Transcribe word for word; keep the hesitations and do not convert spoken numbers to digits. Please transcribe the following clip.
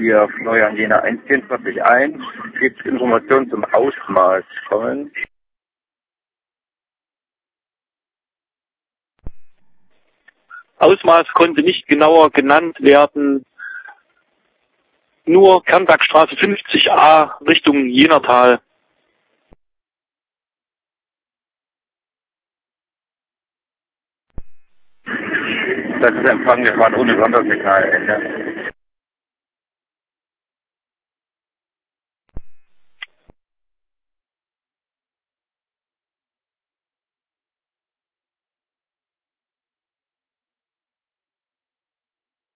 hier Florian Jena eins vierundzwanzig eins. Gibt es Informationen zum Ausmaß kommen? Ausmaß konnte nicht genauer genannt werden. Nur Kernbergstraße fünfzig a Richtung Jenatal. Das ist Empfang, wir fahren ohne Sondersignal.